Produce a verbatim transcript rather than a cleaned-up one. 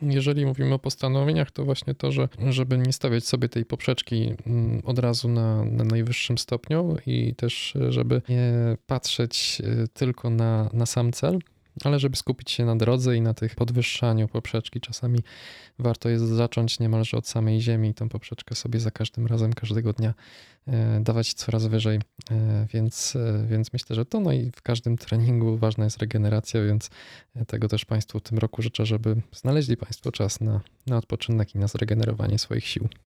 Jeżeli mówimy o postanowieniach, to właśnie to, że żeby nie stawiać sobie tej poprzeczki mm, od razu na, na najwyższym stopniu i też żeby nie patrzeć y, tylko na, na sam cel, ale żeby skupić się na drodze i na tych podwyższaniu poprzeczki. Czasami warto jest zacząć niemalże od samej ziemi i tą poprzeczkę sobie za każdym razem, każdego dnia e, dawać coraz wyżej, E, więc, e, więc myślę, że to no i w każdym treningu ważna jest regeneracja, więc tego też Państwu w tym roku życzę, żeby znaleźli Państwo czas na, na odpoczynek i na zregenerowanie swoich sił.